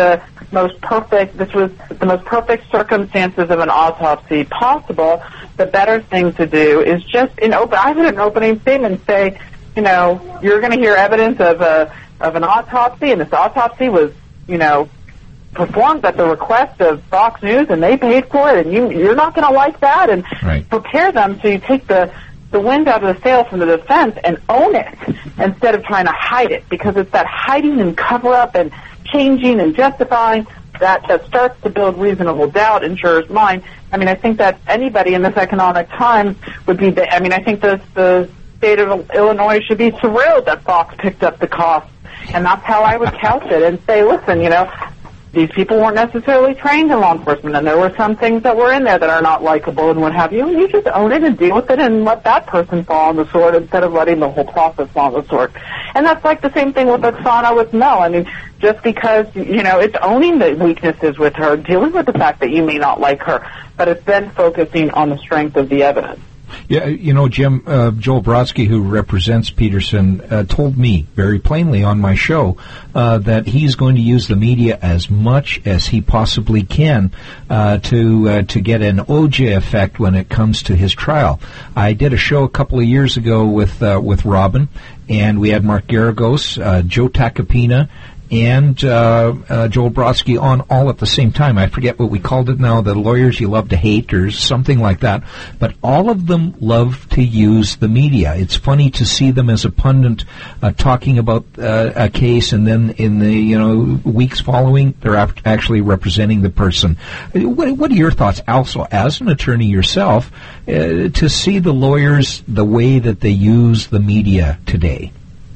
this was the most perfect circumstances of an autopsy possible, the better thing to do is just I would an opening statement say, you're going to hear evidence of an autopsy, and this autopsy was, performed at the request of Fox News, and they paid for it, and you're not going to like that, and prepare them so you take the wind out of the sail from the defense and own it instead of trying to hide it, because it's that hiding and cover-up and changing and justifying that starts to build reasonable doubt in jurors' mind. I mean, I think that anybody in this economic time would be, I think the state of Illinois should be thrilled that Fox picked up the cost, and that's how I would couch it and say, listen, these people weren't necessarily trained in law enforcement, and there were some things that were in there that are not likable and what have you, and you just own it and deal with it and let that person fall on the sword instead of letting the whole process fall on the sword. And that's like the same thing with Oksana with Mel. I mean, just because, it's owning the weaknesses with her, dealing with the fact that you may not like her, but it's then focusing on the strength of the evidence. Yeah, Jim, Joel Brodsky, who represents Peterson, told me very plainly on my show that he's going to use the media as much as he possibly can to get an OJ effect when it comes to his trial. I did a show a couple of years ago with Robin, and we had Mark Garagos, Joe Tacopina, and Joel Brodsky on all at the same time. I forget what we called it now, the lawyers you love to hate or something like that. But all of them love to use the media. It's funny to see them as a pundit talking about a case, and then in the weeks following, they're actually representing the person. What are your thoughts, also, as an attorney yourself, to see the lawyers the way that they use the media today?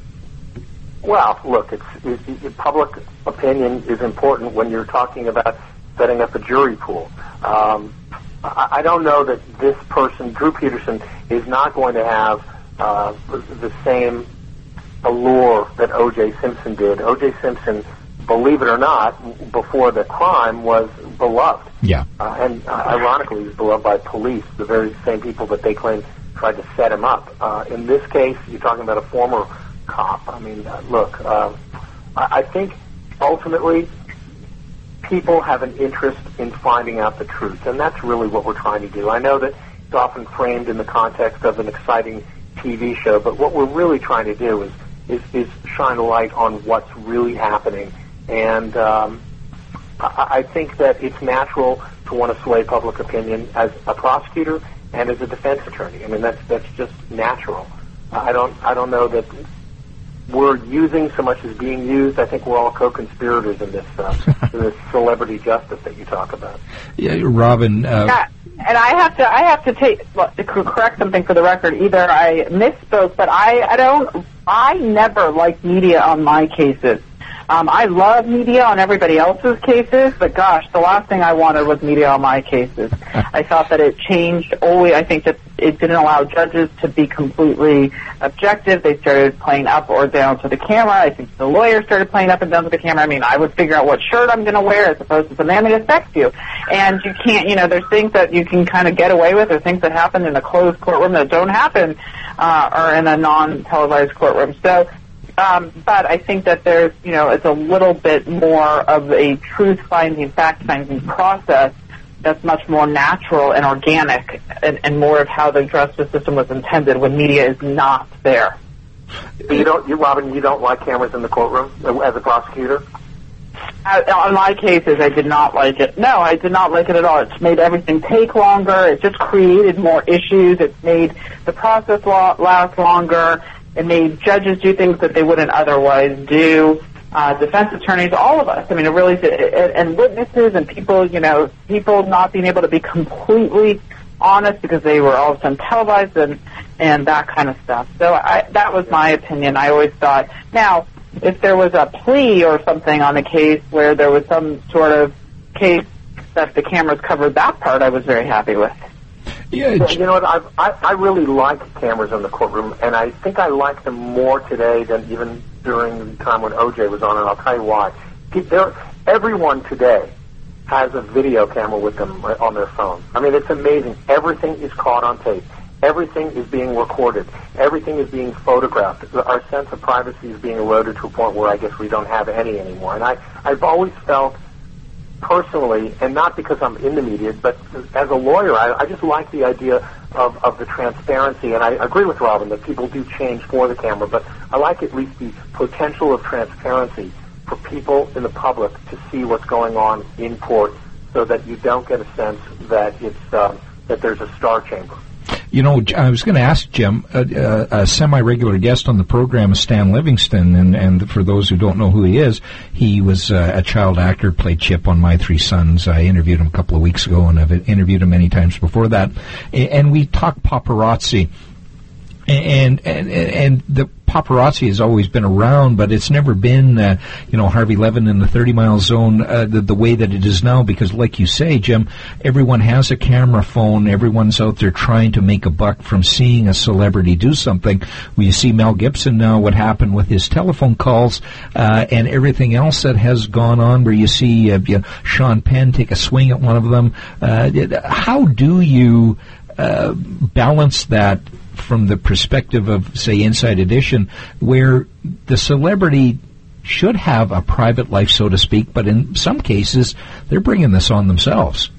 Well, look, public opinion is important when you're talking about setting up a jury pool. I don't know that this person, Drew Peterson, is not going to have the same allure that O.J. Simpson did. O.J. Simpson, believe it or not, before the crime was beloved. Yeah. And ironically, he was beloved by police, the very same people that they claim tried to set him up. In this case, you're talking about a former cop. I mean, look, I think ultimately people have an interest in finding out the truth, and that's really what we're trying to do. I know that it's often framed in the context of an exciting TV show, but what we're really trying to do is shine a light on what's really happening. And I think that it's natural to want to sway public opinion as a prosecutor and as a defense attorney. I mean, that's just natural. I don't know that we're using so much as being used. I think we're all co-conspirators in this this celebrity justice that you talk about. Yeah, Robin. Yeah, and I have to correct something for the record. Either I misspoke, but I never like media on my cases. I love media on everybody else's cases, but gosh, the last thing I wanted was media on my cases. I thought that it changed always. I think that it didn't allow judges to be completely objective. They started playing up or down to the camera. I think the lawyers started playing up and down to the camera. I mean, I would figure out what shirt I'm going to wear as opposed to something. I mean, it affects you. And you can't, there's things that you can kind of get away with, or things that happen in a closed courtroom that don't happen or in a non-televised courtroom. So, but I think that there's, it's a little bit more of a truth-finding, fact-finding process that's much more natural and organic and more of how the justice system was intended when media is not there. Robin, you don't like cameras in the courtroom as a prosecutor? On my cases, I did not like it. No, I did not like it at all. It's made everything take longer. It just created more issues. It made the process last longer. It made judges do things that they wouldn't otherwise do. Defense attorneys, all of us. I mean, it really did. And witnesses and people, people not being able to be completely honest because they were all of a sudden televised and that kind of stuff. So that was my opinion. I always thought, now, if there was a plea or something on a case where there was some sort of case that the cameras covered that part, I was very happy with. Yeah, you know what? I really like cameras in the courtroom, and I think I like them more today than even during the time when OJ was on, and I'll tell you why. Everyone today has a video camera with them on their phone. I mean, it's amazing. Everything is caught on tape. Everything is being recorded. Everything is being photographed. Our sense of privacy is being eroded to a point where I guess we don't have any anymore. And I've always felt personally, and not because I'm in the media, but as a lawyer, I just like the idea of the transparency. And I agree with Robin that people do change for the camera, but I like at least the potential of transparency for people in the public to see what's going on in court, so that you don't get a sense that it's that there's a star chamber. I was going to ask Jim, a semi-regular guest on the program is Stan Livingston, and for those who don't know who he is, he was a child actor, played Chip on My Three Sons. I interviewed him a couple of weeks ago, and I've interviewed him many times before that. And we talked paparazzi, and the paparazzi has always been around, but it's never been, Harvey Levin in the 30-mile zone the way that it is now, because like you say, Jim, everyone has a camera phone. Everyone's out there trying to make a buck from seeing a celebrity do something. We see Mel Gibson now, what happened with his telephone calls and everything else that has gone on, where you see Sean Penn take a swing at one of them. How do you balance that from the perspective of, say, Inside Edition, where the celebrity should have a private life, so to speak, but in some cases, they're bringing this on themselves?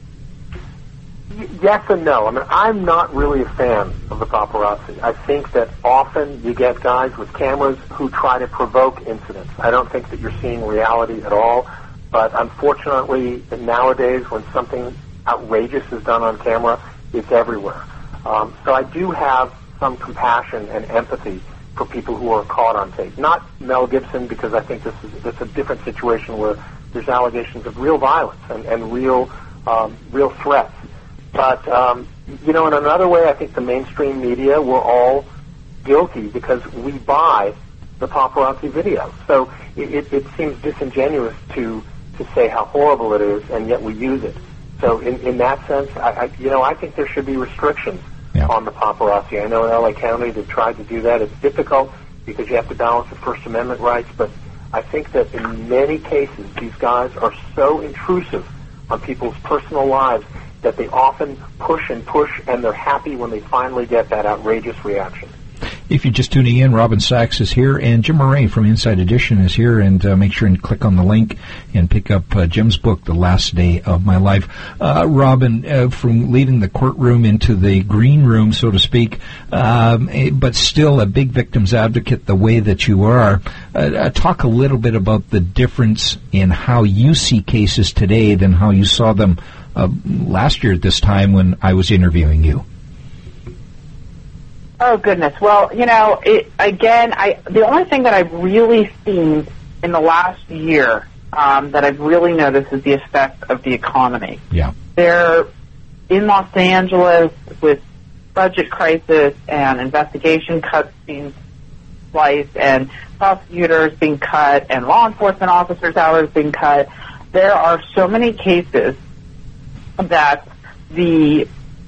Yes and no. I mean, I'm not really a fan of the paparazzi. I think that often you get guys with cameras who try to provoke incidents. I don't think that you're seeing reality at all, but unfortunately, nowadays, when something outrageous is done on camera, it's everywhere. So I do have some compassion and empathy for people who are caught on tape. Not Mel Gibson, because I think this is a different situation where there's allegations of real violence and real threats. But in another way, I think the mainstream media were all guilty because we buy the paparazzi video. So it seems disingenuous to say how horrible it is, and yet we use it. So in that sense, I think there should be restrictions on the paparazzi. I know in L.A. County they've tried to do that. It's difficult because you have to balance the First Amendment rights, but I think that in many cases these guys are so intrusive on people's personal lives that they often push, and they're happy when they finally get that outrageous reaction. If you're just tuning in, Robin Sachs is here, and Jim Moret from Inside Edition is here, and make sure and click on the link and pick up Jim's book, The Last Day of My Life. Robin, from leaving the courtroom into the green room, so to speak, but still a big victim's advocate the way that you are, talk a little bit about the difference in how you see cases today than how you saw them last year at this time when I was interviewing you. Oh, goodness. Well, the only thing that I've really seen in the last year that I've really noticed is the effect of the economy. Yeah. They're in Los Angeles with budget crisis and investigation cuts being sliced and prosecutors being cut and law enforcement officers' hours being cut. There are so many cases that the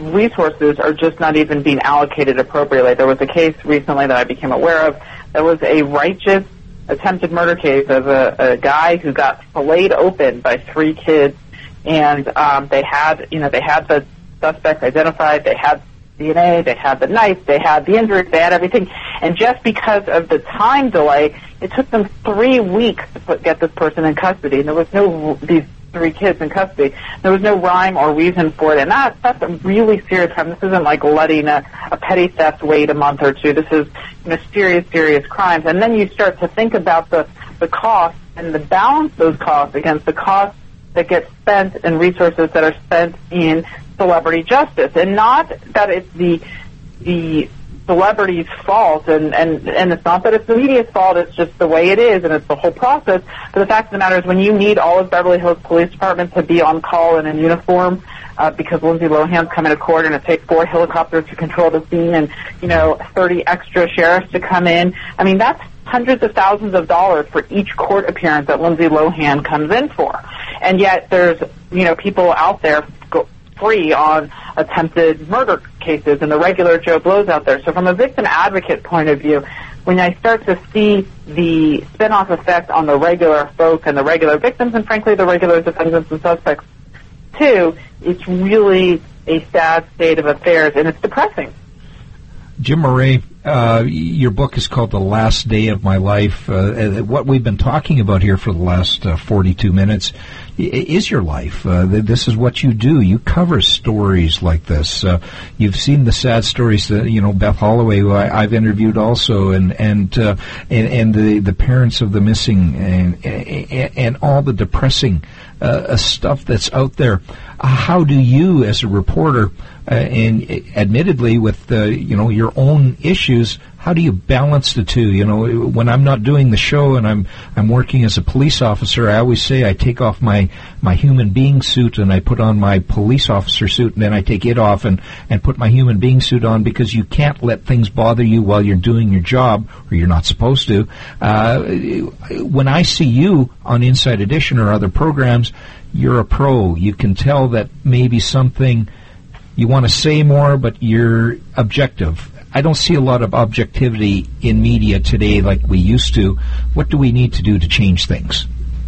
resources are just not even being allocated appropriately. There was a case recently that I became aware of that was a righteous attempted murder case of a guy who got filleted open by 3 kids, and they had the suspect identified, they had DNA, they had the knife, they had the injuries, they had everything, and just because of the time delay, it took them 3 weeks to get this person in custody, and there was these 3 kids in custody. There was no rhyme or reason for it, and that's a really serious crime. This isn't like letting a petty theft wait a month or two. This is serious crimes. And then you start to think about the cost and the balance those costs against the costs that get spent and resources that are spent in celebrity justice. And not that it's the celebrity's fault, and it's not that it's the media's fault, it's just the way it is, and it's the whole process. But the fact of the matter is, when you need all of Beverly Hills Police Department to be on call and in uniform, because Lindsay Lohan's coming to court, and it takes 4 helicopters to control the scene, and 30 extra sheriffs to come in. I mean, that's hundreds of thousands of dollars for each court appearance that Lindsay Lohan comes in for. And yet there's people out there free on attempted murder cases and the regular Joe Blows out there. So from a victim advocate point of view, when I start to see the spin-off effect on the regular folk and the regular victims, and frankly the regular defendants and suspects too, it's really a sad state of affairs, and it's depressing. Jim Moret, your book is called The Last Day of My Life. What we've been talking about here for the last 42 minutes is your life. This is what you do. You cover stories like this. You've seen the sad stories that, Beth Holloway, who I've interviewed also, and the parents of the missing, and all the depressing stuff that's out there. How do you, as a reporter, and admittedly with your own issues, how do you balance the two? When I'm not doing the show and I'm working as a police officer, I always say I take off my human being suit and I put on my police officer suit, and then I take it off and put my human being suit on, because you can't let things bother you while you're doing your job, or you're not supposed to. When I see you on Inside Edition or other programs, you're a pro. You can tell that maybe something you want to say more, but you're objective. I don't see a lot of objectivity in media today like we used to. What do we need to do to change things?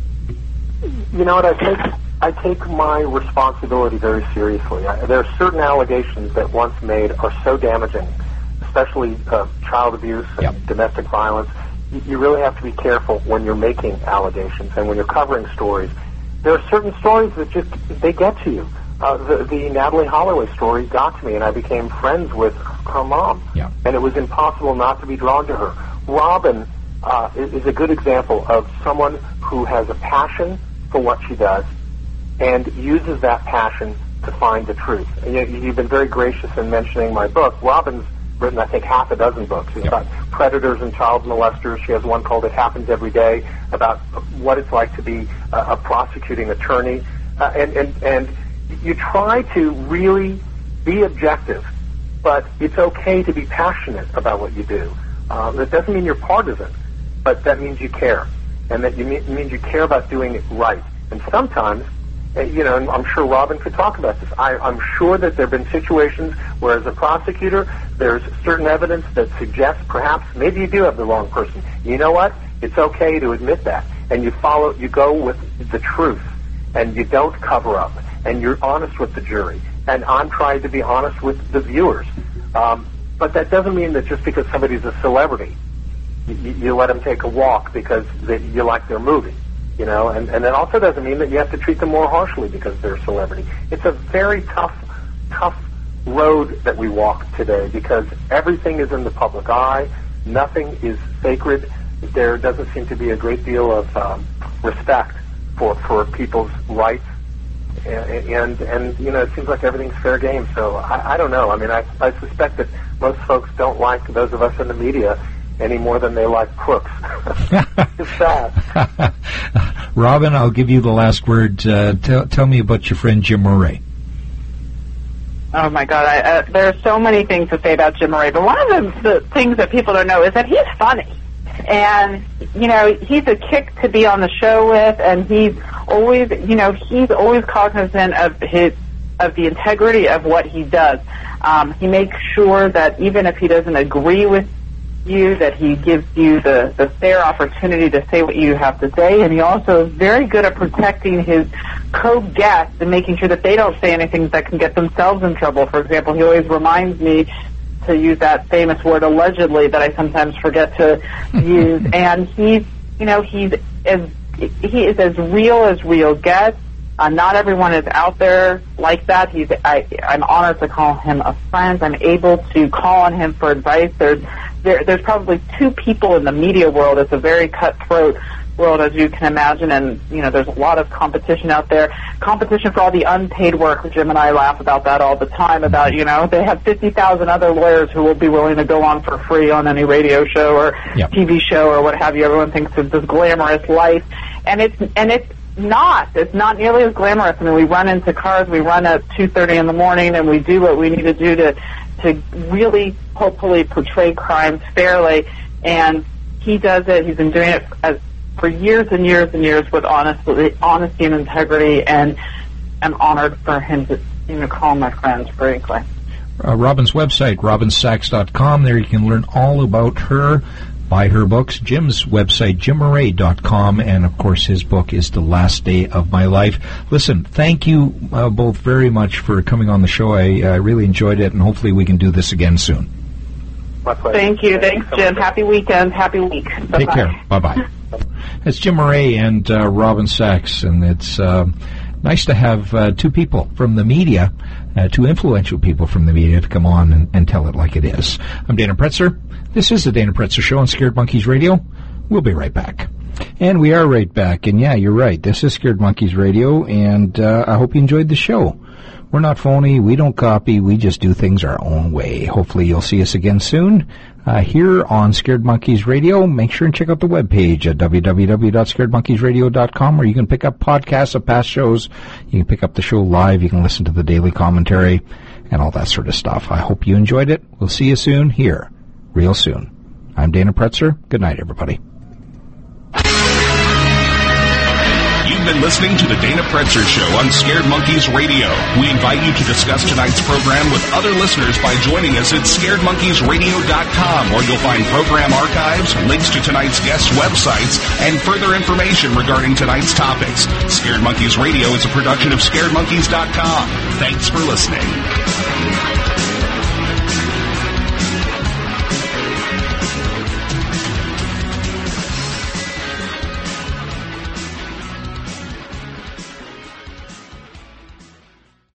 You know what, I take my responsibility very seriously. There are certain allegations that once made are so damaging, especially child abuse and domestic violence. You really have to be careful when you're making allegations and when you're covering stories. There are certain stories that they get to you. The Natalie Holloway story got to me, and I became friends with her mom. Yeah. And it was impossible not to be drawn to her. Robin is a good example of someone who has a passion for what she does and uses that passion to find the truth. And you've been very gracious in mentioning my book. Robin's written, I think, 6 books. It's about predators and child molesters. She has one called It Happens Every Day, about what it's like to be a prosecuting attorney. And you try to really be objective, but it's okay to be passionate about what you do. That doesn't mean you're partisan, but that means you care, and that means you care about doing it right. And sometimes, and I'm sure Robin could talk about this, I'm sure that there have been situations where, as a prosecutor, there's certain evidence that suggests perhaps maybe you do have the wrong person. You know what? It's okay to admit that, and you go with the truth, and you don't cover up, and you're honest with the jury. And I'm trying to be honest with the viewers. But that doesn't mean that just because somebody's a celebrity, you let them take a walk because you like their movie. And that also doesn't mean that you have to treat them more harshly because they're a celebrity. It's a very tough road that we walk today, because everything is in the public eye. Nothing is sacred. There doesn't seem to be a great deal of respect for people's rights. And it seems like everything's fair game. So I don't know. I mean, I suspect that most folks don't like those of us in the media any more than they like crooks. It's sad. Robin, I'll give you the last word. Tell me about your friend Jim Moret. Oh, my God. There are so many things to say about Jim Moret, but one of the things that people don't know is that he's funny. And, he's a kick to be on the show with, and he's always cognizant of his of the integrity of what he does. He makes sure that even if he doesn't agree with you, that he gives you the fair opportunity to say what you have to say, and he also is very good at protecting his co-guests and making sure that they don't say anything that can get themselves in trouble. For example, he always reminds me to use that famous word allegedly that I sometimes forget to use, and he is as real gets. Not everyone is out there like that. I'm honored to call him a friend. I'm able to call on him for advice. There's probably two people in the media world. It's a very cutthroat world, as you can imagine, and there's a lot of competition out there. Competition for all the unpaid work. Jim and I laugh about that all the time. About they have 50,000 other lawyers who will be willing to go on for free on any radio show or TV show or what have you. Everyone thinks it's this glamorous life, and it's not. It's not nearly as glamorous. I mean, we run into cars. We run at 2:30 in the morning, and we do what we need to do to really, hopefully, portray crimes fairly. And he does it. He's been doing it for years and years and years with honesty and integrity. And I'm honored for him to call my friends, frankly. Robin's website, robinsachs.com. There you can learn all about her. Buy her books. Jim's website, jimmurray.com, and of course his book is The Last Day of My Life. Listen, thank you both very much for coming on the show. I really enjoyed it, and hopefully we can do this again soon. My pleasure. Thank you. Thanks, Jim. Happy weekend. Happy week. Bye-bye. Take care. Bye-bye. It's Jim Murray and Robin Sachs, and it's nice to have two people from the media, two influential people from the media to come on and tell it like it is. I'm Dana Pretzer. This is the Dana Pretzer Show on Scared Monkeys Radio. We'll be right back. And we are right back. And yeah, you're right. This is Scared Monkeys Radio, and I hope you enjoyed the show. We're not phony. We don't copy. We just do things our own way. Hopefully you'll see us again soon here on Scared Monkeys Radio. Make sure and check out the webpage at www.scaredmonkeysradio.com, where you can pick up podcasts of past shows. You can pick up the show live. You can listen to the daily commentary and all that sort of stuff. I hope you enjoyed it. We'll see you soon here, real soon. I'm Dana Pretzer. Good night, everybody. You've been listening to the Dana Pretzer Show on Scared Monkeys Radio. We invite you to discuss tonight's program with other listeners by joining us at scaredmonkeysradio.com, where you'll find program archives, links to tonight's guest websites, and further information regarding tonight's topics. Scared Monkeys Radio is a production of scaredmonkeys.com. Thanks for listening.